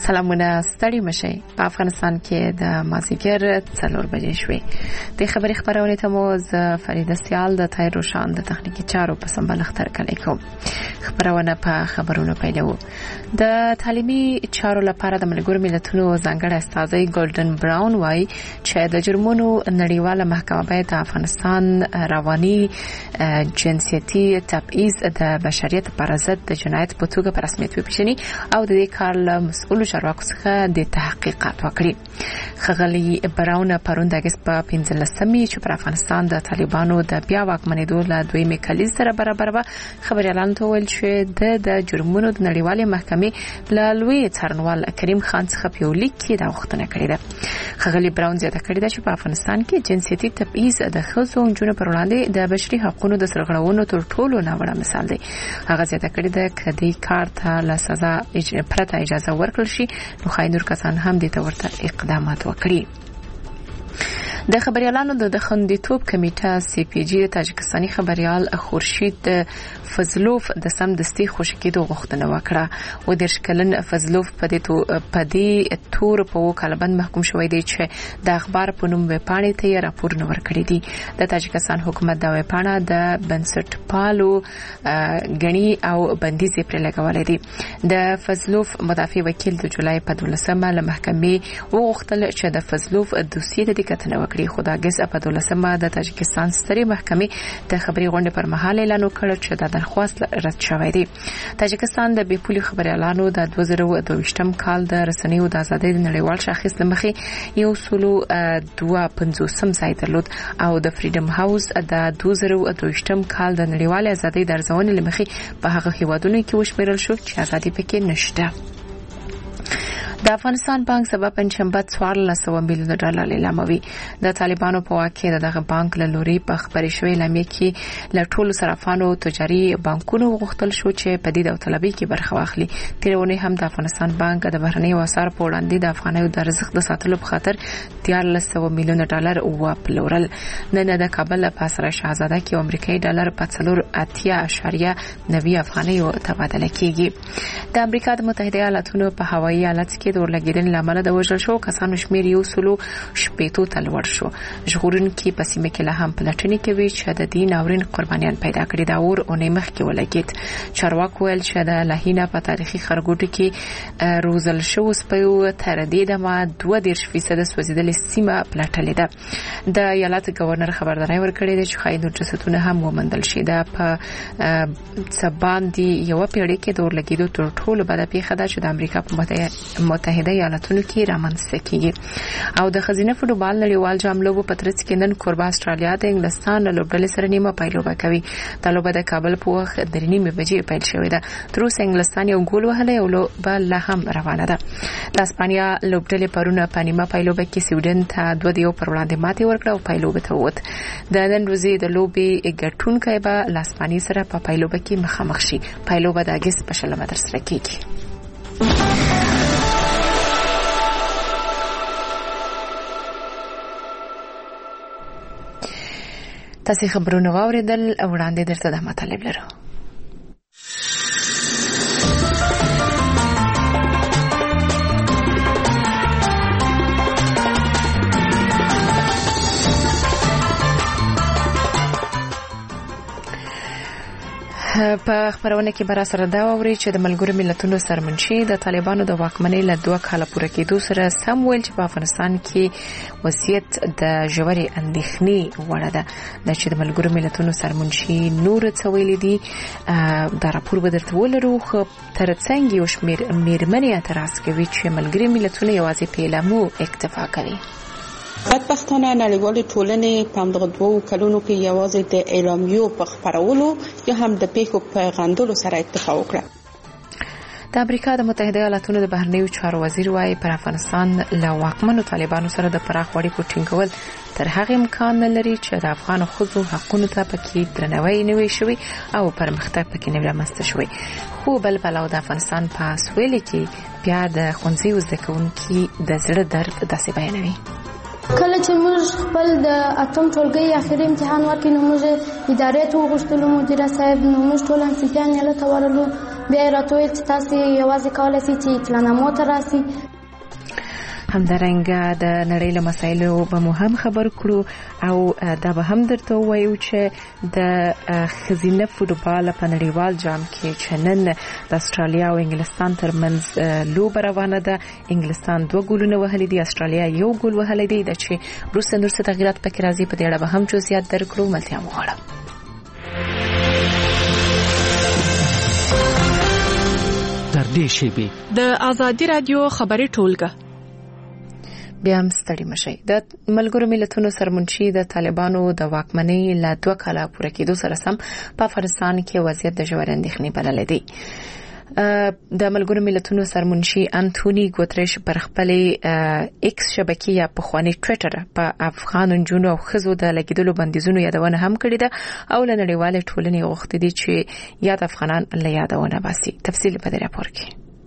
سلامونه ستړي مشي په افغانستان کې د مازیګر 4 بجې شوې د خبري خبرونه ته مو ز فریده سیال د تای روشان د تخنیکی چارو په سمبل اختر کړی کوم خبرونه په خبرونو پیلو د تعلیمي چارو لپاره د ملګرو ملتونو ځانګړی استازی ګولډن براون وايي چې د جرمونو نړیواله محکمه باید د افغانستان رواني جنسيتي تبعیض د بشریت پر ضد د جنایت په توګه په رسمیت وپیژني او د دې کار له مسؤل چارواکو څخه د تحقیقات وکړي خغلی براون پرون د اگست په 15مې چې پر افغانستان د طالبانو د بیا واکمنېدو له دویمه کلیز سره برابر و خبري اعلان تول چې د جرمونو د نړیوالې محکمې له لوی څارنوال کریم خان څخه په لیک کې دا غوښتنه کړې ده خغلی براون زیاته کړې ده چې په افغانستان کې جنسيتي تبعیض د ښځو او نجونو پر وړاندې د بشري حقوقو د سرغړونو تر ټولو ناوړه مثال دی هغه زیاته کړې ده کدي کار ته له سزا پرته اجازه ورکړل شي نو خاينور کسان هم د تورته اقدامات وکړي د خبريالانو د خندیتوب کمیټه سی پی جی د تاجکستاني خبريال خورشید فضلوف د سمدستي خوشکېدو غوښتنه وکړه و د شکلن فضلوف په دې تور په وکالبند محکوم شوی دی چې د اخبار په نوم وپاڼې ته راپور نور کړی دی د تاجکستان حکومت دا وپاڼه د بنسټ پالو غنی او بندیز پر لګولې دي د فضلوف مدافع وکیل د جولای په 12مه له محکمې وغوښتل چې د فضلوف دوسیې د کتنه وکړي خدا ګس په 12مه د تاجکستان ستري محکمې د خبري غونډې پر مهال اعلان وکړ چې د درخواست رد شوی دی تاجکستان د بیپولي خبريالانو د 2022م کال د رسنیو د ازادۍ د نړیوال شاخص لمخې یو سلو 250 ځای درلود او د فریډم هاوس د 2022م کال د نړیوال ازادۍ د ارزونې لمخې په هغه هیوادونو کې وشمیرل شو چې ازادي پکې نشته د افغانستان بانک سبا پنځشنبه 1400 میلیون ډالر لیلاموي د طالبانو په واکه دغه بانک له لوري په خبري شوې لامې کې له ټولو صرافانو تجاري بانکونو غوښتل شو چې په دې داوطلبي کې برخه واخلي تیرونه هم د افغانستان بانک د بهرنۍ وسار په وړاندې د افغانیو د رزق د ساتلو په خاطر 1300 میلیون ډالر وپلورل نن د کابل په سره شاهزاده کې امریکایي ډالر په 4.90 افغانیو تبادله کیږي د امریکا متحده ایالاتونو په هوایي حالت کې د ورلګیدل لامل د وژل شو کسانو شمیر یو سلو شپېتو ته لوړ شو ژغورن کې په سیمه کې له هم پلټنې کوي چې د دین اورین قربانیان پیدا کړي دا اور اونې مخ کې ولګید چارواکو ویل چې د لهینه په تاریخي خرګوټو کې روزل شو سپیو تر دې د ما 2% سوځیدل سیمه پلټلې ده د ایالت گورنر خبرداري ورکړې ده چې خاينو جسدونه هم ومندل شي دا په سبان دی یو پیړۍ کې د ورلګیدو تر ټولو بده پیښه ده چې د امریکا په متحده ایالاتونو کې رامنځته کیږي او د خزینه فوټبال نړیوال جام لوبو په ترڅ کې نن کوربه استرالیا د انګلستان له لوبډلې سره نیمه پایلوبه کوي د لوبه د کابل په وخت د 3:30 بجې پیل شوې ده تر اوسه انګلستان یو ګول وهلی او لوبه لا هم روانه ده د اسپانیا لوبډلې پرونه په نیمه پایلوبه کې سویډن ته 2-0 پر وړاندې ماتې ورکړه او پایلوبه ته ووت د نن ورځې د لوبې ګټونکي به له اسپانیا سره په پایلوبه کې مخامخ شي پایلوبه د اگست په 16 متر سره کېږي تاسو خبرونه واوریدل وړاندې درته د مطلب لرو په خبرونه کې بر سره دا ووري چې د ملګرو ملتونو سرمنشي د طالبانو د واکمنۍ له 2 کال پورې کېدو سره سم ویل چې په افغانستان کې وضعیت د ژورې اندېښنې وړ ده د چې د ملګرو ملتونو سرمنشي نور څه ویل دي دا راپور به درته ولرو خو ترڅنګ یو شمېر میرمنې اعتراض کوي چې ملګري ملتونه یوازې په اعلامو اکتفا کوي بدبختانه نړیوالې ټولنې په همدغه 2 کلونو کې یوازې د اعلامیو په خپرولو یا هم د پیښو په غندلو سره اکتفا وکړه د امریکا د متحده ایالاتونو د بهرنیو چارو وزیر وايي پر افغانستان له واکمنو طالبانو سره د پراخ اړیکو ټینګول تر هغه امکان نه لري چې د افغان ښځو حقوقو ته پکې درناوی نه وي شوی او پرمختګ پکې نه رامنځته شوی خو بل بلاو د افغانستان په سویل کې بیا د ښوونځي زده کوونکي د زړه درد داسې بیانوي کله چې موږ خپل د اتم ټولګي اخیری امتحان ورکړو نو موږ ادارې ته وغوښتلو مدیر صاحب نو موږ ټول انسان یې له تورلو بیا راته ویل چې تاسو یوازې کولی شئ چې اطلاعنامو ته راسئ. همدارنګه د نړۍ له مسایلو به مو هم خبر کړو او دا به هم درته ووایو چې د ښځینه فوټبال په نړیوال جام کې چې نن د استرالیا او انګلستان ترمنځ لوبه روانه ده. انګلستان 2 ګولونه وهلي دي، استرالیا 1 ګول وهلی دی. د چې وروسته نور څه تغیرات پکې راځي په دې اړه به هم جزئیات درکړو. ملتیا مو غواړم. تر دې شیبې د آزادي رادیو خبري ټولګه بیا هم ستړي مشي. د ملګرو ملتونو سرمنشي د طالبانو د واکمنۍ له 2 کاله پوره کېدو سره سم په افغانستان کې وضعیت د ژورې اندېښنې بللی دی. د ملګرو ملتونو سرمنشي انټونی ګوتریش پر خپل ایکس شبکې یا پخوانی ټوئیټر په افغان نجونو او ښځو د لګیدلو بندیزونو یادونه هم کړې ده او له نړیوالې ټولنې غوښتي دي چې یاد افغانان له یادونه باسي. تفصیل په دې راپور کې.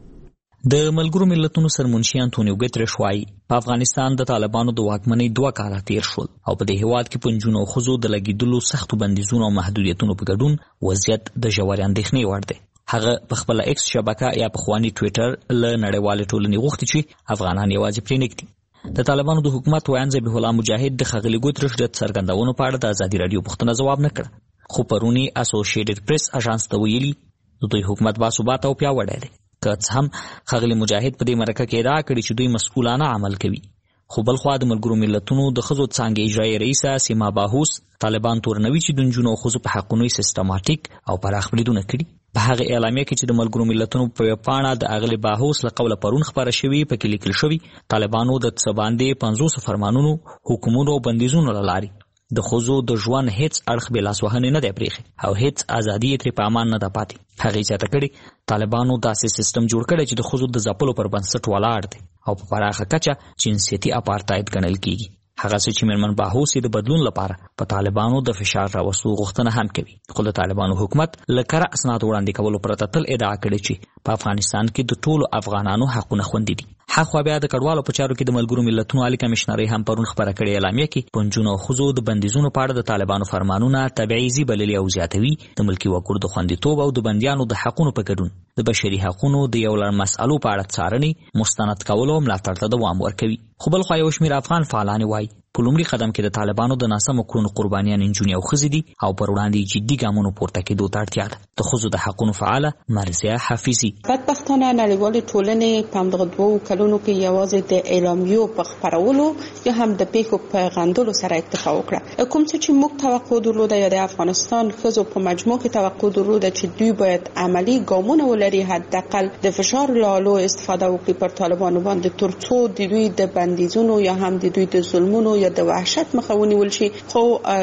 د ملګرو ملتونو سرمنشي انټونیو ګوتریش وايي په افغانستان د طالبانو د واکمنۍ 2 کاله تیر شول او په دې هیواد کې پنځونو ښځو د لګیدلو سختو بندیزونو او محدودیتونو په ګډون وضعیت د ژورې اندېښنې وړ دی. هغه په خپل ایکس شبکه یا پخوانی ټوئیټر له نړیوالې ټولنې غوښتي چې افغانان یوازې پرې نږدي. د طالبانو د حکومت وایي ذبیح الله مجاهد د خغلی ګوتریش د څرګندونو په اړه د ازادي رادیو پوښتنه ځواب نه کړ، خو پرونی اسوسییټډ پریس اژانس ته ویلي دوی حکومت باثبات او پیاوړی دی. که هم خغلی مجاهد په دې مرکه کې ادعا کړې چې دوی مسؤلانه عمل کوي، خو بل خوا د ملګرو ملتونو د ښځو څانګې اجرایي رئیسه سیما باهوس طالبان تورنوي چې د نجونو او ښځو په حقونو سیستماتیک او پراخ بریدونه کړي. په هغه اعلامیه کې چې د ملګرو ملتونو په پاڼه د اغلی باهوس له قوله پرون خبره شوې په کې لیکل شوی طالبانو د څه باندې 500 فرمانونو، حکومتونو او بندیزونو لاري د ښځو د ژوند هیڅ اړخ بې لاسوهنې نه دی پرېښی او هیڅ ازادي یې ترې په امان نه ده پاتې. هغې زیاته کړې طالبانو داسې سیستم جوړ کړی چې د ښځو د ځپلو پر بنسټ ولاړ دی او په پراخه کچه جنسیتي اپارتاید ګڼل کیږي. هغه څه چې میرمن باهوس د بدلون لپاره په طالبانو د فشار راوستلو غوښتنه هم کوي، خو د طالبانو حکومت له کره اسناد وړاندې کولو پرته تل ادعا کړې چې په افغانستان کې د ټولو افغانانو حقونه خوندي دي. حق بیا د کډوالو په چارو کې د ملګرو ملتونو عالی کمشنري هم پرون خبره کړې اعلامیه کې پنځونو ښځو د بندیزونو په اړه د طالبانو فرمانونه تبعیضي بللي او زیاتوي، د ملکي وګړو د خوندیتوب او د بندیانو د حقونو په ګډون د بشري حقونو د یو لړ مسألو په اړه څارنې مستند کولو او ملاتړ ته دوام ورکوي. خو بل خوا یو شمېر افغان فعالان وایي په لومړي قدم کې د طالبانو د ناسمو کړنو قربانیان نجونې او ښځې دي او پر وړاندې جدي ګامونو پورته کېدو ته اړتیا ده. د ښځو د حقونو فعاله مرضیه حافظي بدبختانه نړیوالې ټولنې په همدغه 2 کلونو کې یوازې د اعلامیو په خپرولو یا هم د پیښو په غندلو سره اکتفا وکړه. کوم څه چې موږ توقع درلوده یا د افغانستان ښځو په مجموع کې توقع درلوده چې دوی باید عملی ګامونه ولري، حداقل د فشار له لارو استفاده وکړي پر طالبانو باندې ترڅو د دوی د بندیزونو یا هم د دوی د ظلمونو یا د وحشت مخه ونیول شي، خو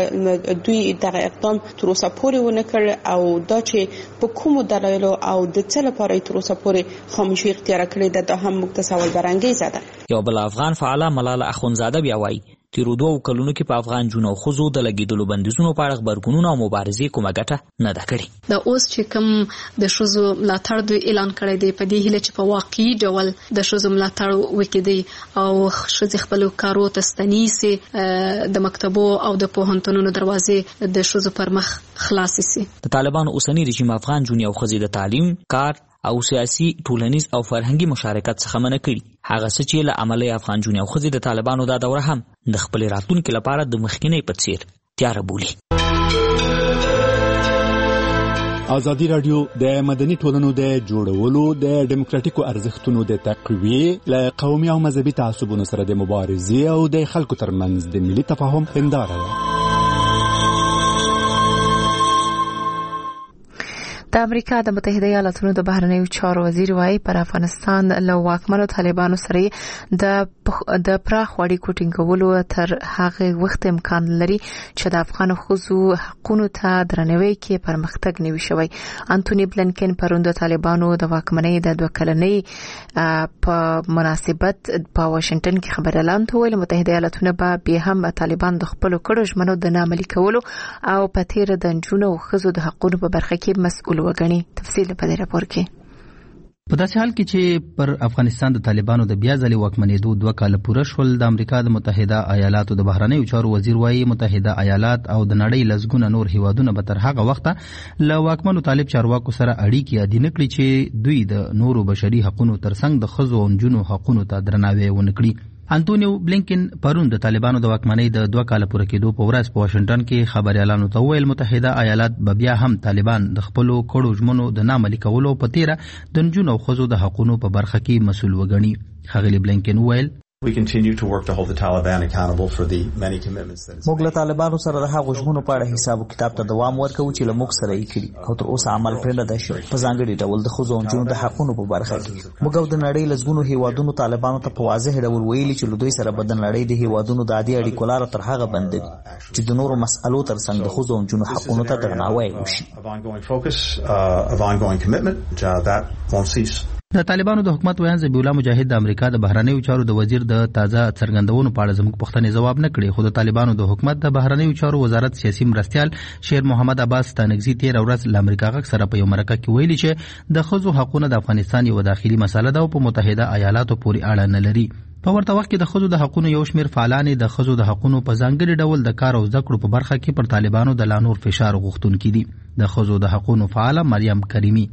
دوی دغه اقدام تر اوسه پورې ونه کړ او دا چې په کومو دلایلو او د څه لپاره تر اوسه پورې خاموشي اختیار کړې ده دا هم موږ ته سوال برانګیزه ده. یو بل افغان فعاله ملاله اخونزاده بیا وایي تیرو 2 کلونو کې په افغان جنو ښځو د لګیدلو بندیزونو په اړه خبرګونونه او مبارزې کومه ګټه نه ده کړې. د اوس چې کوم د ښځو ملاتړ دوی اعلان کړی دی په دې هیله چې په واقعي ډول د ښځو ملاتړ وکړي او ښځې خپل کارو ته ستنیسي، د مکتبو او د پوهنتونونو دروازې د ښځو پر مخ خلاص شي. د طالبانو اوسنی رژیم افغان جنو او ښځې د تعلیم، کار او سیاسي، ټولنیز او فرهنګي مشارکت څخه منع کړي. هغه څه چې له عمله افغان جنو او ښځې د طالبانو دا دوره هم د خپل راتلونکي لپاره د مخکینی په څیر تیار بولي. ازادي رادیو د مدني ټولنو د جوړولو د ډیموکراتیکو ارزښتونو د تقویه له قومي او مذهبي تعصبونو سره د مبارزې او د خلکو ترمنځ د ملي تفاهم هنداره ده. د امریکا د متحده ایالاتونو د بهرنیو چارو وزیر وايي پر افغانستان له واکمنو طالبانو سره د پراخ اړیکو ټینګولو تر هغه وخت امکان لري چې د افغان ښځو حقوقو ته درناوی کې پرمختګ نوي شوی. انټونی بلنکن پرون د طالبانو د واکمنۍ د 2 کلنۍ په مناسبت په واشنگټن کې خبر اعلان وکړ. متحده ایالاتونه به هم طالبان د خپل کړو ژمنو د نامعلي کولو او په تیر د جنونو او ښځو د حقوقو په برخه کې مسؤل وګڼي. تفصیل په دې راپور کې. په داسې حال کې چې پر افغانستان د طالبانو د بیا ځلې واکمنېدو 2 کال پوره شول، د امریکا د متحده ایالاتو د بهرنیو چارو وزیر وایي متحده ایالات او د نړۍ لسګونه نور هیوادونه به تر هغه وخته له واکمنو طالب چارواکو سره اړیکې عادي نه کړي چې دوی د نورو بشري حقوقو ترڅنګ د ښځو او نجونو حقوقو ته درناوی ونه کړي. انټونیو بلینکن پرون د طالبانو د واکمنۍ د 2 کال پوره کېدو په ورځ په واشنگټن کې خبريالانو ته وویل متحده ایالات به بیا هم طالبان د خپلو کړو ژمنو د نامعملي کولو په تیره د نجونو او ښځو د حقوقو په برخه کې مسؤل وګڼي. ښاغلي بلینکن وویل موږ له طالبانو سره د هغو ژمنو په اړه حساب او کتاب ته دوام ورکوو چې له موږ سره یې کړي او تر اوسه عمل پرې نه دی شوی. په ځانګړي ډول د ښځو او نجونو د حقونو په برخه کې موږ او د نړۍ لسګونو هیوادونو طالبانو ته په واضح ډول ویلي چې له دوی سره به د نړۍ د هیوادونو د عادي اړیکو لاره تر هغه بندوي چې د نورو مسألو ترڅنګ د ښځو او نجونو حقونو ته درناوی وشي. د طالبانو د حکومت ویان ذبیح الله مجاهد د امریکا د بهرنیو چارو د وزیر د تازه څرګندونو په اړه زموږ پوښتنې ځواب نه کړي، خو د طالبانو د حکومت د بهرنیو چارو وزارت سیاسي مرستیال شیر محمد عباس ستانکزي تیر ورځ له امریکا غږ سره په یو مرکه کې ویلي چې د ښځو حقوقو د افغانستان یو داخلي مسله ده او په متحده ایالاتو پورې اړه نه لري. په ورته وخت کې د ښځو د حقوقو یو شمېر فعالان د ښځو د حقوقو په ځانګړي ډول د کار او زده کړو په برخه کې پر طالبانو د لا نور فشار غوښتونکي دي. د ښځو د حقوقو فعاله مریم کریمی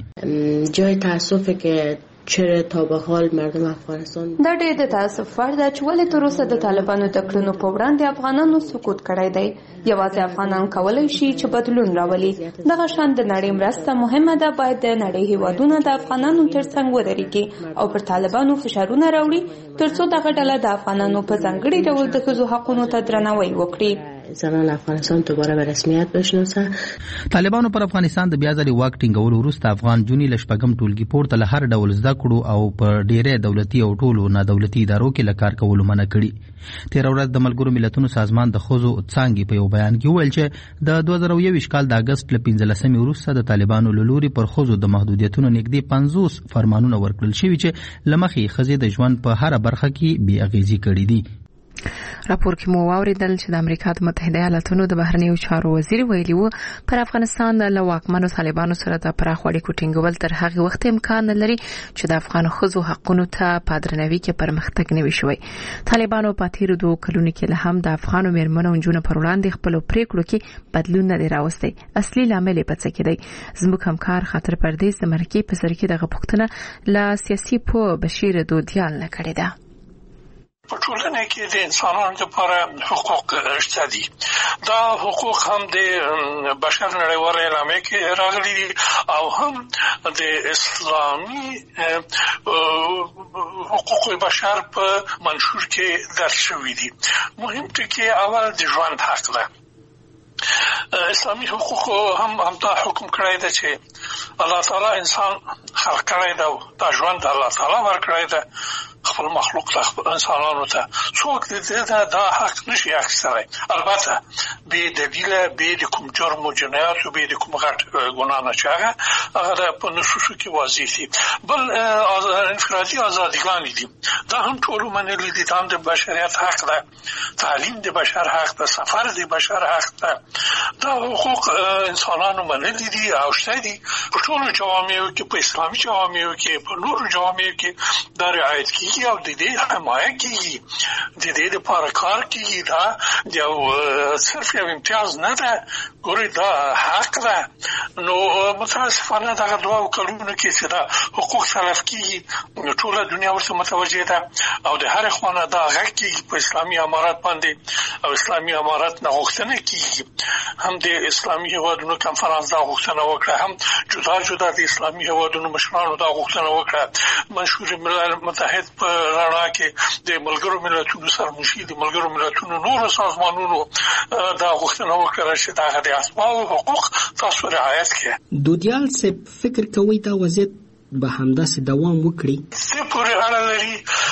جای تاسفه که چرا تا به حال مردم افغانستان دا ډېر د تاسف وړ ده چې ولې تر اوسه د طالبانو د کړنو په وړاندې افغانانو سکوت کړی دی. یوازې افغانان کولی شي چې بدلون راولي. دغه شان د نړۍ مرسته مهمه ده. باید د نړۍ هیوادونه د افغانانو ترڅنګ ودرېږي او پر طالبانو فشارونه راوړي ترڅو دغه ډله د افغانانو په ځانګړي ډول د ښځو حقونو ته درناوی وکړي. زنان افغانستان دوباره به رسمیت بشناسه. طالبانو پر افغانستان د بیا ځلې واک ټینګولو وروسته افغان جونې له شپږم ټولګي پورته له هر ډول زده کړو او په ډېری دولتي او ټولو نادولتي ادارو کې له کار کولو منع کړي. تیر ورځ د ملګرو ملتونو سازمان د ښځو څانګې په یو بیان کې وویل چې د 2021 کال د اگست له 15 وروسته د طالبانو له لوري پر ښځو د محدودیتونو نږدې 50 فرمانونه ورکړل شوي چې له مخې ښځې د ژوند په هره برخه کې بې اغېزې کړي دي. راپور کې مو واوریدل چې د امریکا د متحده ایالاتونو د بهرنیو چارو وزیر ویلي وو پر افغانستان له واکمنو طالبانو سره د پراخ اړیکو ټینګول تر هغه وخت امکان لري چې د افغان ښځو حقوقو ته په درناوي کې پرمختګ نه وي شوی. طالبانو په تیر 2 کلونو کې له هم د افغانو میرمنو او نجونو پر وړاندې خپل پریکړو کې بدلون نه دی راوستی. اصلي لامل یې څه کې دی؟ زموږ همکار خاطر پردیس د مرکې په سر کې دغه پوښتنه له سیاسي پوه بشیر دودیال نه کړې ده. په ټولنه کې د انسانانو لپاره حقوق شته دي. دا حقوق هم د بشر نړیوال اعلامیه کې راغلي دي او هم د اسلامي حقوق بشر په منشور کې درج شوي دي. مهم ټکی اول د ژوند حق ده. اسلامي حقوق هم دا حکم کړی دی چې الله تعالی انسان خلق کړی دی او دا ژوند الله تعالی ورکړی دی خپل مخلوق ته انسانانو ته. څوک دې دا حق نشي اخیستلی، البته به دلیل به د کوم جرم او جنایت او به د کوم غټ ګناه نه چې هغه په نصوصو کې واضح دي. بل انفرادي ازادیګان دي، دا هم ټول منلي دي. دا د بشریت حق ده، تعلیم د بشر حق ده، سفر د بشر حق ده. دا حقوق انسانانو منلي دي او شته دي په ټولو جوامعو کې، په اسلامي جوامعو کې، په نورو جوامعو کې دا رعایت کیږي او د دې حمایت کیږي، د دې لپاره کار کیږي. دا یو صرف یو امتیاز نه ده، ګوري دا حق ده. نو متاسفانه دغه 2 کلونو کې چې دا حقوق تلف کیږي ټول دنیا ورته متوجه ده او د هر خانه دا غږ کیږي په اسلامي امارات باندې او اسلامي امارات نه غوښتنه کیږي. هم د اسلامي هیوادونو کنفرانس دا غوښتنه وکړه، هم جدا جدا د اسلامي هیوادونو مشرانو دا غوښتنه وکړه. منشور ملل متحد په رڼا کې د ملګرو ملتونو سرمشي د ملګرو ملتونو نور سازمانونو دا غوښتنه وکړه چې دا د اسباب حقوق تاسو رعایت کړئ. دودیال څه فکر کوي دا وضعیت به همداسې دوام وکړي؟ څه پورې اړه لري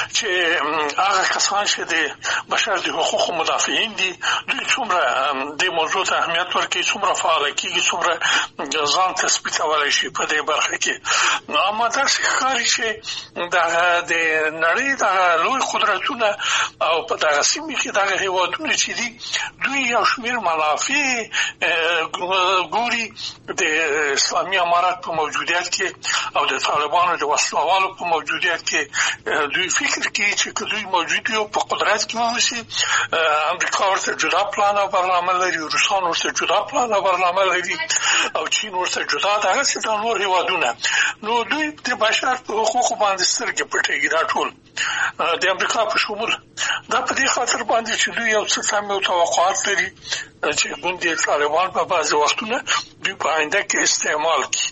چې هغه کسان چې د بشر د حقوقو مدافعین دي دوی څومره د موضوع ته اهمیت ورکوي، څومره فعال کیږي، څومره ځان تثبیتولای شي په دې برخه کې. اما دا ښکاري چې د نړۍ د لوی قدرتونه او په دغه سیمه کې دغه هیوادونه چې دي دوی یو شمېر منافع ګوري د اسلامي امارات په موجودیت کې او د طالبانو د وسلوالو په موجودیت کې دوی فکر کوي چې دوی موجود یو په قدرت کې اوسي. امریکا ورته جدا پلان او برنامه لري، روسان ورته جدا پلان او برنامه لري او چین ورته جدا دغه څه نور هیوادونه. نو دوی د بشر په حقوقو باندې سترګې پټېږي دا ټول د امریکا په شمول. دا په دې خاطر باندې چې دوی یو څه سم یو توقعات لري چې ګوندې طالبان په بعض وختونه دوی په آینده کې استعمال کړي.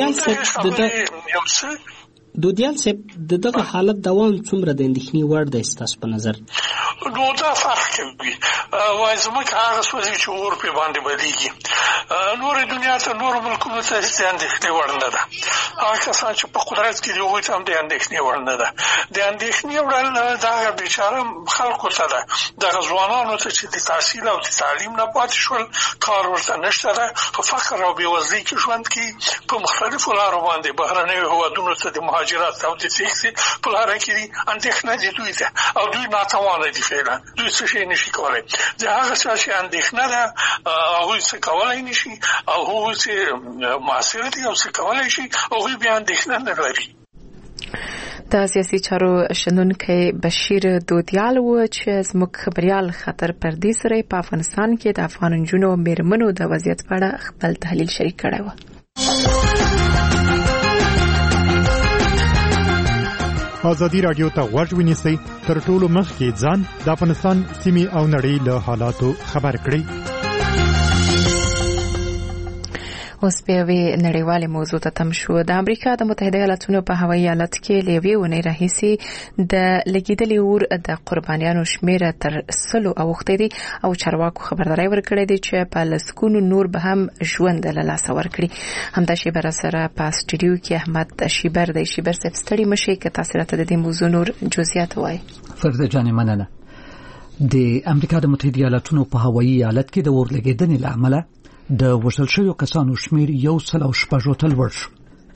دودیال صاحب دغه حالت دوام څومره د اندېښنې وړ دی ستاسو په نظر؟ نو دا فرق کوي. وای زموږ هغه سوځي چې اور په باندې بدلیږي. نور دنیا ته نور ملکونو ته هیڅ اندېښنې وړ نه ده. هغه کسان چې په قدرت کې دي هغوی ته هم د اندېښنې وړ نه ده. د اندېښنې وړ دغه بیچاره خلکو ته ده، دغه ځوانانو ته چې د تحصیل او د تعلیم نه پاتې شول، کار ورته نشته ده، په فقر او بېوزلۍ کې ژوند کوي، په مختلفو لارو باندې بهرنیو هېوادونو ته د مهاجرت او د تیښتې په لاره کې دي. اندېښنه د دوی ده او دوی ناتوانه دي فعلا، دوی څه شی نشي کولی. د هغه څه چې اندېښنه ده هغوی څه کولی نشي او هغوی چې معاصر دي او څه کولی شي هغوی بیا اندېښنه نه لري. د سیاسي چارو شنونکی بشیر دودیال و چې زموږ خبريال خطر پردي سره په افغانستان کې د افغان نجونو میرمنو د وضعیت په اړه خپل تحلیل شریک کړی و. ازادي رادیو ته غوږ ونیسئ، تر ټولو مخکې ځان د افغانستان سیمې او نړۍ له حالاتو خبر کړئ. اوس په نړیواله موضوع ته تم شو. د امریکا د متحده ایالاتونو په هوایي ایالت کې لوي ونې راهیسي د لګیدلې اور د قربانیانو شمیر تر 100 اوخته دي او چارواکو خبرداري ورکړې دي چې په لسکونو نور به هم ژوند له لاس ورکړي. همدا شیبر سره په استودیو کې احمد شیبر د شیبر سفستړي مشي کې تاثیرات د دې موضوع نور جزئیات وایي. فرده جان مننه. د امریکا د متحده ایالاتونو په هوایي ایالت کې د اور لګیدنې لامل د وژل شویو کسانو شمیر 160 لوړ شو.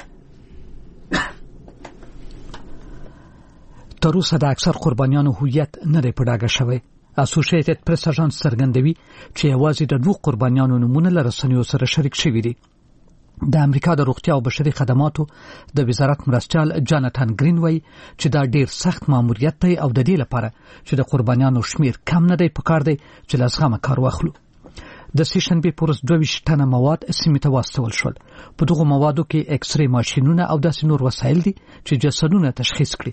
تر اوسه د اکثر قربانیانو هویت نه دی په ډاګه شوی. اسوسییټډ پریس اژانس څرګندوي چې یوازې د 2 قربانیانو نمونه له رسنیو سره شریک شوي دي. د امریکا د روغتیا او بشري خدماتو د وزارت مرستیال جاناتان گرین وایي چې دا ډیر سخت ماموریت دی او د دې لپاره چې د قربانیانو شمیر کم نه دی پکار دی چې لازمه کار واخلو. د سیشنبه پورس 22 ټنه مواد سیمه ته واستول شول. په دغه موادو کې ایکس ری ماشینونه او داسې نور وسایل دي چې جسدونه تشخیص کړي.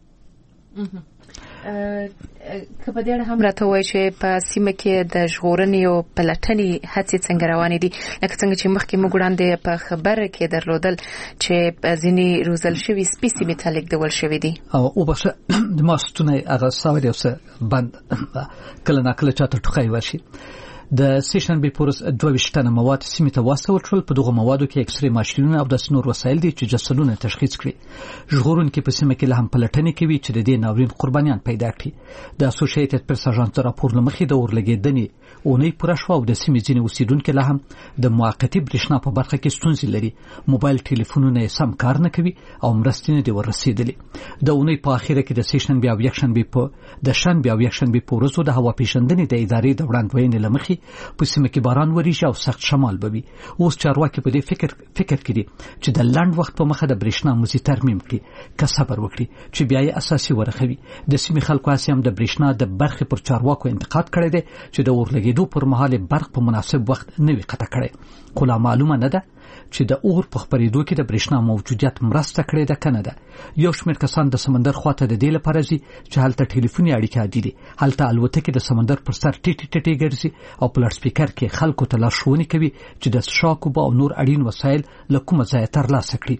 که په دې اړه هم راته وایي چې په سیمه کې د ژغورنې او پلټنې هڅې څنګه روانې دي، لکه څنګه چې مخکې موږ وړاندې په خبره کې درلودل چې ځینې روزل شوي سپي سیمې ته لیږدول شوي دي. او بس د ماستونه هغه ساوي اوس بند کله ناکله چاته ټوخی ورشي. د سیشنبه پورس 22 ټنه مواد سیمه ته واستول شول. په دغه موادو کې ایکس ری ماشینونه او د نور وسایل دي چې جسدونه تشخیص کړي. ژغورونکي په سیمه کې له هم پلټنې کوي چې د دې ناورین قربانیان پیدا کړي. د اسوسییټډ پریس اژانس راپور لمخې د اور لګیدنې اونۍ پوره شو او د سیمې ځینې اوسیدونکو له هم د موقتی برېښنا په برخه کې ستونزې لري. موبایل ټلیفونونه سم کار نه کوي او مرستې نه دی ورسېدلې. د اونۍ په اخیره کې د سیشنبه او یکشنبه په ورځو د هوا پیژندنې د ادارې د وړاندوینې لمخې په سیمه کې باران وریږي او سخت شمال بوي. اوس چارواکي په دې فکر کړي چې د لنډ وخت په مخه د برېښنا مزي ترمیم کړي، که صبر وکړي چې بیا یې اساسي ورخوي. د سیمې خلکو اسیم د برېښنا د برخې پر چارواکو انتقاد کړی دی چې د اور لګیدو پر مهال برق په مناسب وخت نه وي قطع کړی. خو لا معلومه نه ده چې د اور په خپرېدو کې د برېښنا موجودیت مرسته کړې ده کنه ده. یو شمېر کسان د سمندر خواته د دې لپاره ځي چې هلته ټلیفوني اړیکه عادي دي. هلته الوتکې د سمندر پر سر ټیټي ګرځي او په لوډ سپیکر کې خلکو ته لارښوونې کوي چې د شاکوب او نور اړین وسایل له کومه ځایه ترلاسه کړي.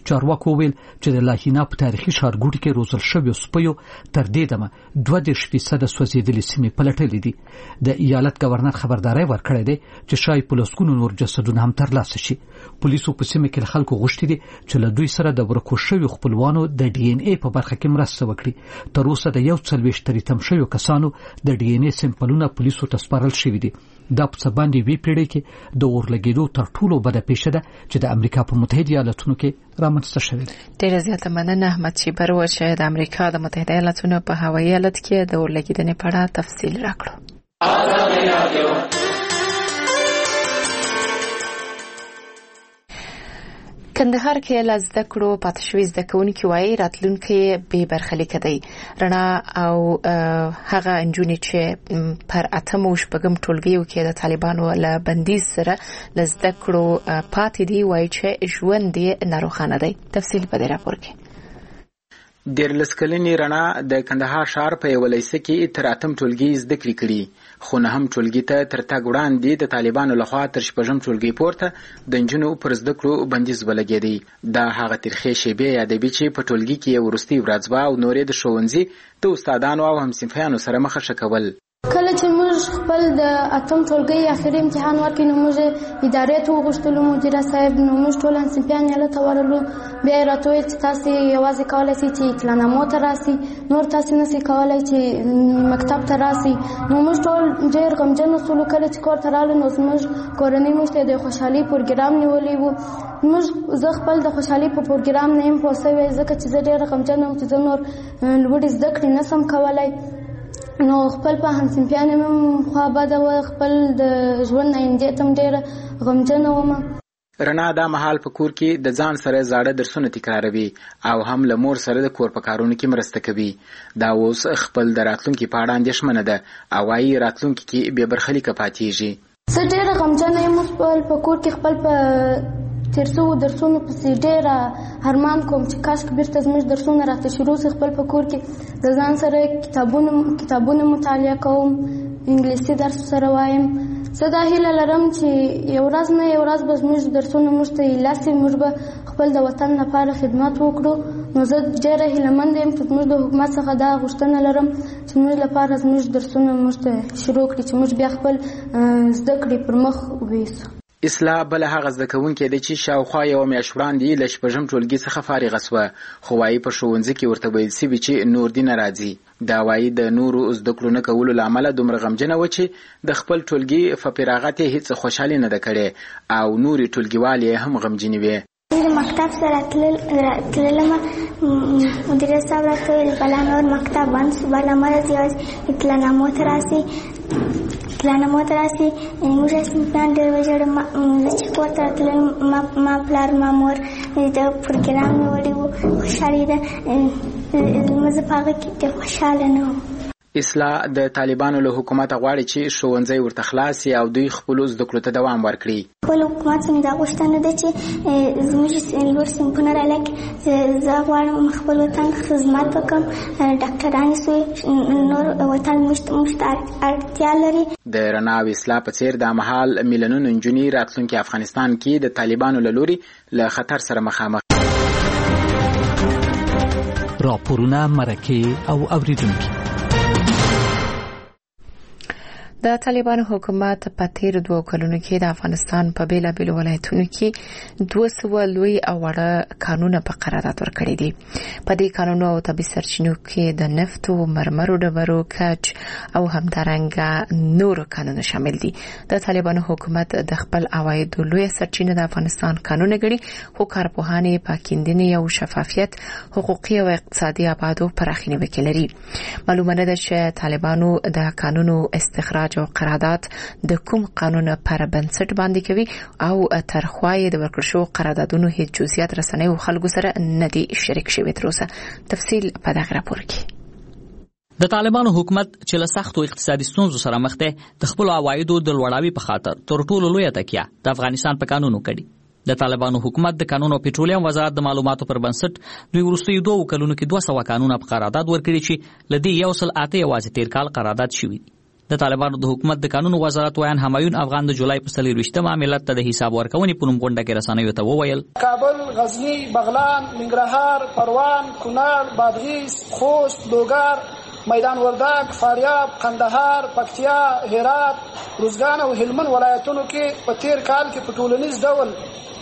چارواکو ویل چې د لاهینا په تاریخي ښارګوټي کې روزل شویو سپیو تر دې دمه 22% سوځېدلې سیمې پلټلې دي. د ایالت گورنر خبرداري ورکړې ده چې شاید په لسګونو نور جسدونه هم ترلاسه شي. پولیسو په سیمه کې خلکو غوښتي دي چې له دوی سره د ورکو شویو خپلوانو د ډي ان اي په برخه کې مرسته وکړي. تر اوسه د 41 تم شویو کسانو د ډي ان اي سمپلونه پولیسو ته سپارل شوي دي. دا په باندې وی پیړۍ کې د اورلګیدو تر ټولو بده پیښه ده چې د امریکا په متحده ایالاتونو کې رامنځته شوې ده. ډیره زیاته مننه احمد شیبر و چې د امریکا د متحده ایالاتونو په هوایي ایالت کې د اورلګیدنې په اړه تفصیل راکړو. کندهار کې لزده کړو پاتشوي زده کوونکي وایي راتلونکي به برخلیک دی. رڼا او هغه انجونې چې پر اتم او شپږم ټولګیو کې د طالبانو له بندیز سره لزده کړو پاتې دی وایي چې ژوند یې ناروخانه دی. تفصیل په دې راپور کې. ډېر لسکلنې رڼا د کندهار ښار په یوه لیسه کې تر اتم ټولګي زده کړې کړي، خو نهم ټولګي ته تر تګ وړاندې د طالبانو لخوا تر شپږم ټولګي پورته د نجونو پر زده کړو بندیز ولګېدی. دا هغه ترخې شیبې یادوي چې په ټولګي کې وروستۍ ورځ به او نورې د ښوونځي د استادانو او همصنفیانو سره مخه ښه کول. کله چې موږ خپل د اتم ټولګي اخري امتحان ورکړو نو موږ ادارې ته وغوښتلو مدیر صاحب نو موږ ټول همصنفیان یې ته ورلو بیا راته ویل چې تاسو یوازې کولای شئ چې اطلاعنامو ته راسئ، نور تاسو نشئ کولای چې مکتب ته راسئ. نو موږ ټول ډېر غمجن وسولو. کله چې کور ته رالو نو زموږ کورنۍ موږ ته د خوشحالۍ پروګرام نیولی و. زه خپل د خوشحالۍ په پروګرام نه یم پوه شوې ځکه چې زه ډېره غمجن وم چې زه نور لوړې زده کړې نشم کولی. نو خپل په همصنفیان مې خوا بده وه، خپل د ژوند آیندې ته هم ډېره غمجنه وم. رڼا دا مهال په کور کې د ځان سره زاړه درسونه تکراروي او هم له مور سره د کور په کارونو کې مرسته کوي. دا اوس خپل د راتلونکي په اړه اندېښمنه ده او وايي راتلونکي کې بې برخلیکه پاتېږي. زه ډېره غمجنه یم. خپل په کور کې خپل په تیر څو درسونو پسې ډېره ارمان کوم چې کاشکې بیرته زموږ درسونه راته شروع شي. خپل په کور کې د ځان سره کتابونه مطالعه کوم، انګلیسي درس سره وایم. زه دا هیله لرم چې یو ورځ نه یو ورځ به زموږ درسونه موږ ته ایله شي، موږ به خپل د وطن لپاره خدمت وکړو. نو زه ډېره هیلهمنده یم چې زموږ د حکومت څخه دا غوښتنه لرم چې موږ لپاره زموږ درسونه موږ ته شروع کړي چې موږ بیا خپل زده کړې پر مخ ویسو. اصلاح بل هغه زده کوونکې ده چې شاوخوا یوه میاشت وړاندې له شپږم ټولګي څخه فارغه سوه، خو وایي په ښوونځي کې ورته ویل سوي چې نور دې نه راځي. دا وایي د نورو زده کړو نه کولو له امله دومره غمجنه وه چې د خپل ټولګي په فراغت یې هېڅ خوشحالي نه ده کړې او نورې ټولګیوالې هم غمجنې وې. مکتب سره تللم، مدیر صاحب راته ویل بله نور مکتب بند شو، بله مرض یوازې اطلاعنامو ته راسئ. موږ همصنفیان ډېر وژړل. چې کور ته راتلل ما پلار ما مور د پروګرام نیولی و، خوشحالي ده. زه په هغه کې ډېر خوشحاله نه وم. اصلاح د طالبانو له حکومته غواړي چې ښوونځی ورته خلاص شي او دوی خپلو زده کړو ته دوام ورکړي. خپل حکومت څخه دا غوښتنه ده چې زموږ لوړ صنفونه رالیږي. زه غواړم خپل وطن خدمت وکړم، ډاکټران شو، نور وطن موږ ته اړتیا لري. د رڼا او اصلاح په څېر دا مهال میلیونونه نجونې راتلونکي افغانستان کې د طالبانو له لوري له خطر سره مخامخ. راپورونه، مرکې او اوریدونکي. د طالبانو حکومت په تیر 2 کلونو کې د افغانستان په بیلابیلو ولایتونو کې 200 لوی او وړه قانونه په قرارداد ورکړي دي. په دې قانونو او طبي سرچینو کې د نفت او مرمرو ډبرو کچ او همدارنګه نور قانون شامل دي. د طالبانو حکومت د خپل عوایدو لوی سرچینه د افغانستان قانون ګڼي، خو کارپوهانه پاکیندنې او شفافیت، حقوقي او اقتصادي ابعادو پراخینه وکړي. معلومه ده چې طالبانو د قانونو استخراج او قرارداد د کوم قانون پر بنسټ باندې کوي او ترخوای د ورکړشو قراردادونو هیڅ جزئیات رسنۍ او خلکو سره نه دي شریک شوی تر اوسه. تفصیل په دغه راپور کې. د طالبانو حکومت چې له سختو اقتصادي ستونزو سره مخ دی، د خپل عوایدو د لوړاوي په خاطر تر ټولو لویه تکیه د افغانستان په قانونو کړي. د طالبانو حکومت د قانون او پټرولیم وزارت د معلوماتو پر بنسټ دوی وروستي 2 کلونو کې 200 قانون په قرارداد ورکړي چې لدی 108 یوازې تیر کال قرارداد شوی. د طالبانو د حکومت د قانون وزارت ویان همایون افغان د جولای په 24 ملت ته د حساب ورکونې په نوم غونډه کې رسنیو ته وویل کابل، غزنی، بغلان، ننګرهار، پروان، کونړ، بادغیس، خوست، لوګر، میدان وردګ، فاریاب، قندهار، پکتیا، هرات، روزګان او هلمند ولایتونو کې په تیر کال کې په ټولنیز ډول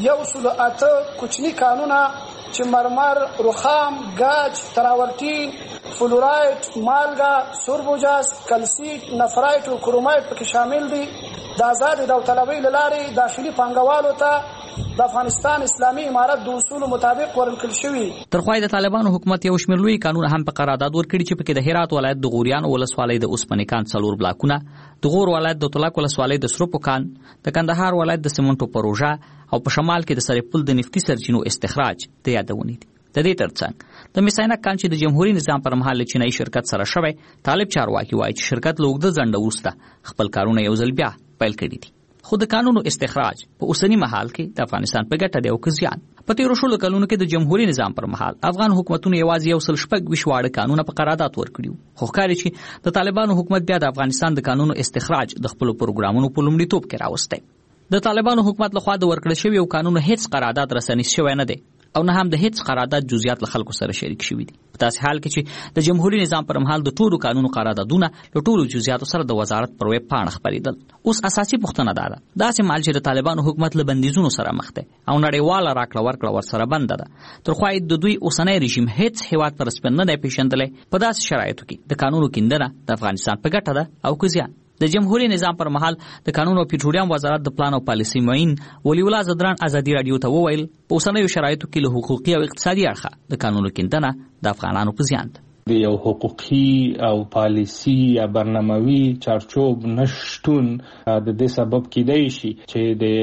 108 کوچني کانونه چې مرمر، رخام، ګاج، تراورټین، فلورایت، مالګه، سوربوجاس، کلسیت، نفرایت او کرومایت پکې شامل دي. د آزاد داوطلبۍ له لارې داخلي پانګوالو ته د افغانستان اسلامي امارت د اصولو مطابق ورکړل شوی. ترخوای د طالبانو حکومت یو شمېر لوی قانون هم په قرارداد ورکړي چې پکې د هرات ولایت د غوریان ولسوالۍ د اوسپنې کان 4 بلاکونه، د غور ولایت د طلاق ولسوالۍ د سروپو کان، د کندهار ولایت د سیمنټو پروژه او په شمال کې د سرپل د نفتی سرچینو استخراج د یادونې دي. د دې ترڅنګ د میساینا کان چې د جمهوریت نظام پر مهال چینایي شرکت سره شوی، طالب چارواکي وایي چې شرکت لوګد ځنډ وروسته خپل کارونه یو ځل بیا پیل کړي دي. خو د قانونو استخراج په اوسنی مهال کې د افغانستان په ګټه دی او که زیان. په تیرو شلو کلونو کې د جمهوریت نظام پر مهال افغان حکومتونو یوازې 126 واړه قانونه په قرارداد ورکړي. خو ښکاري چې د طالبانو حکومت بیا د افغانستان د قانونو استخراج د خپل پروګرامونو په لومړیتوب کې راوستی. د طالبانو حکومت لخوا د ورکړل شوی یو قانون هیڅ قرارداد رسنیز شوی نه دی او نه هم د هیڅ قرارداد جزئیات له خلکو سره شریک شوي دي. په داسې حال کې چې د جمهوریت نظام پر مهال د ټولو قانونو قراردادونه له ټولو جزئیاتو سره د وزارت پر ویب پاڼه خپرېدل. اوس اساسي پوښتنه دا ده، داسې مهال چې د طالبانو حکومت له بندیزونو سره مخ دی او نړیواله راکړه ورکړه ورسره بنده ده، ترخوا د دوی اوسنی رژیم هیڅ هیواد پر سپین نه دی پیژندلی. په داسې شرایطو کې د قانونو کیندنه د افغانستان په ګټه ده او که زیان. د جمهوریت نظام پر مهال د قانون او پټرولیم وزارت د پلان او پالیسي معین ولی الله زدران ازادي رادیو ته وویل په اوسنیو شرایطو کې له حقوقي او اقتصادي اړخه د قانونو کیندنه د افغانانو په زیان ده. د یو حقوقي او پالیسي یا برناموي چارچوب نشټون د دې سبب کېدای شي چې د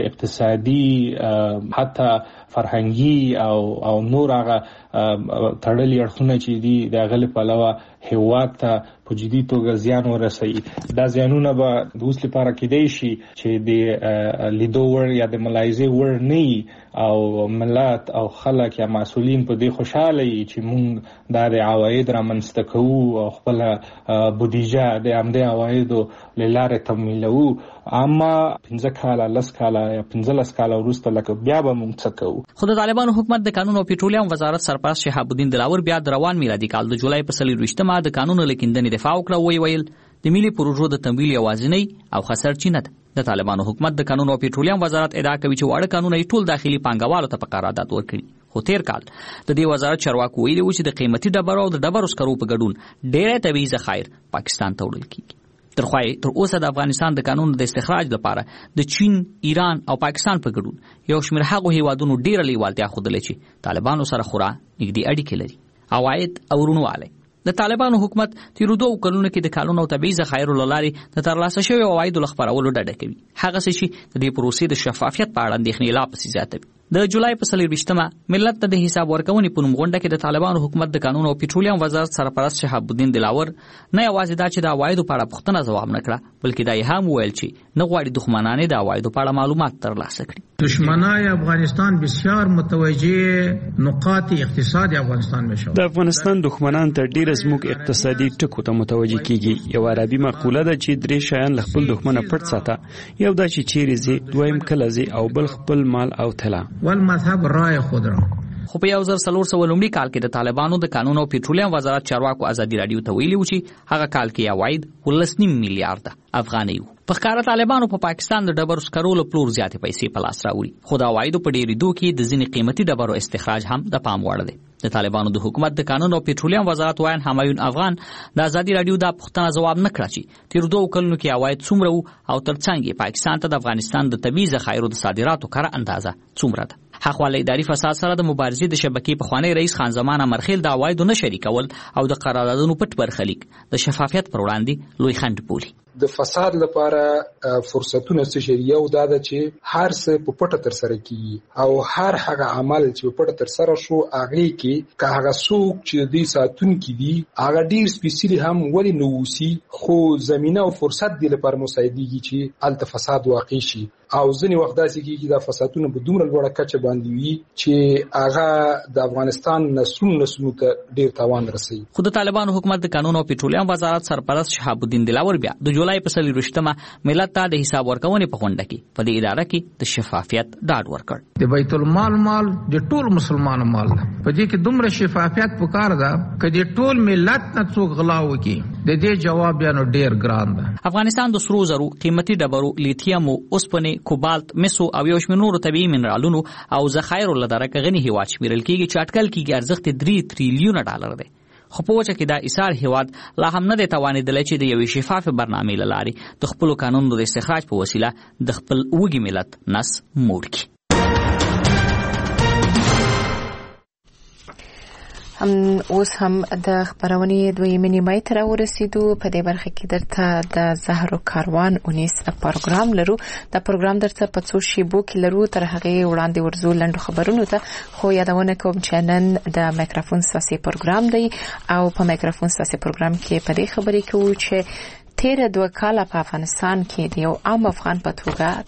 اقتصادي حتی فرهنګي او نور هغه تړلي اړخونه چې دي د غل په علاوه هیواد ته په جدي توګه زیان ورسوي. دا زیانونه به د اوس لپاره کېدای شي چې د لیدو ور یا د ملاحظې ور نه او ملت او خلک یا مسؤلین په دې خوشاله وي چې موږ د عواید رامنځته کوو او خپل بودیجه د همدې عوایدو له لارې تمویلوو. اما 15 کاله 10 کاله یا 15 کاله وروسته لکه بیا به موږ څه کوو. خو د طالبانو حکومت د قانون او پټرولیم وزارت سرپرست شهاب الدین دلاور بیا د روان میلادي کال د جولای په 24 د قانون لیکندنې دفاع وکړه. ویل د ملي پروژو د تمویل یوازینی او خسر چینه ده. د طالبانو حکومت د قانون او پټرولیم وزارت ادعا کوي چې واړه قانون ټول داخلي پانګوالو ته په قرارداد ورکړي. خو تیر کال د دې وزارت چارواکو ویلي و چې د قیمتي ډبرو او د ډبرو سکرو په ګډون ډېر طبيعي ذخایر پاکستان ته وړل کیږي. تر اوسه د افغانستان د قانون د استخراج لپاره د چین، ایران او پاکستان په ګډون یو شمېر هغو هیوادونو ډېره لیوالتیا ښودلې چې طالبانو سره خورا نږدې اړیکې لري. عواید او ورونوالی د طالبانو حکومت تیرو 2 کلونو کې د قانون او طبيعي ذخایرو له لارې د ترلاسه شویو عوایدو له خپرولو ډډه کوي. هغه څه چې د دې پروسې د شفافیت په اړه اندېښنې لا پسې زیاتوي. د جولای په 24 ملت ته د حساب ورکونې په نوم غونډه کې د طالبانو حکومت د قانون او پټرولیم وزارت سرپرست شهاب الدین دلاور نه یوازې دا چې د عوایدو په اړه پوښتنه ځواب نه کړه، بلکې دا یې هم ویل چې نه غواړي دښمنان د عوایدو په اړه معلومات ترلاسه کړي. دشمنای افغانستان بسیار متوجه نقاط اقتصاد افغانستان میشو. د افغانستان دښمنان ته ډیر زموږ اقتصادي ټکو ته متوجه کیږي. یو عربي مقوله ده چې 3 شیان له خپل دښمنه پټ ساته، یو دا چې چیرې زی، دویم کله زی او بل خپل مال او طلا. والمذهب رای خود را. خو په 1400 کال کې د طالبانو د قانون او پټرولیم وزارت چارواکو ازادي رادیو ته ویلي و چې هغه کال کې عواید 19 میلیارډ افغانۍ وو. په ښکاره طالبانو په پاکستان د ډبرو سکرو له پلور زیاتې پیسې په لاس راوړي. خو د عوایدو په ډېرېدو کې د ځینې قیمتي ډبرو استخراج هم د پام وړ دی. د طالبانو د حکومت د قانون او پټرولیم وزارت وایي همایون افغان د ازادي رادیو دا پوښتنه ځواب نه کړه چې تیر 2 کلونو کې عواید څومره وو او ترڅنګ یې پاکستان ته د افغانستان د طبيعي ذخایرو د صادراتو کره اندازه څومره ده. حقواله اداري فساد سره د مبارزې د شبکې پخوانی رئیس خان زمان امرخیل د عوایدو نه شریکول او د قراردادونو پټ برخلیک د شفافیت پر وړاندې لوی خنډ بولي. د فساد لپاره فرصتونه څه شریعه او دا چې هر څه په پټه تر سره کیږي او هر هغه عمل چې په پټه تر سره شو هغه کې که هغه څوک چې د ساتون کې دي هغه ډیر سپیشلی هم ولی نووسی خو زمينه او فرصت دی لپاره مساعدېږي چې الته فساد واقع شي او ځنې وخت داسې کېږي دا فسادونه په دومره لوړه کچه باندې وي چې هغه د افغانستان نسلونو ته ډیر تاوان رسوي. خو د طالبانو حکومت د قانون او پټرولیم وزارت سرپرست شهاب الدین دلاور بیا د جولای په 24مه ملت ته د حساب ورکونې په غونډه کې په دې اداره کې د شفافیت ډاډ ورکړ. د بیت المال مال د ټول مسلمانانو مال په دې کې دومره شفافیت پکار ده چې ټول ملت نه څوک غلا وکړي. د دې جواب یانو ډیر ګران ده. افغانستان د سرو زرو، قیمتي ډبرو، لیتیم، اوسپنې، کوبالت، مسو او یو شمېر نورو طبیعي منرالونو او ذخایرو له درکه غني هیواد شمیرل کېږي چې اټکل کېږي ارزښت 3 تریلیونه ډالر دی. خو په وجه کې دا ایثار هیواد لا هم نه دی توانېدلی چې د یوې شفافې برنامې له لارې د خپلو قانونونو د استخراج په وسیله د خپل وږي ملت نس موړ کړي. اوس هم د خبرونې دویمې نیمایي ته راورسېدو. په دې برخه کې درته د زهرو کاروان 19 پروګرام لرو. دا پروګرام درته په څو شیبو کې لرو، تر هغې وړاندې ورځو لنډو خبرونو ته. خو یادونه کوم چې نن د مایکروفون ساسي پروګرام دی او په مایکروفون ساسي پروګرام کې په دې خبرې کوو چې تیر 2 کاله په افغانستان کې د یو عام افغان په توګه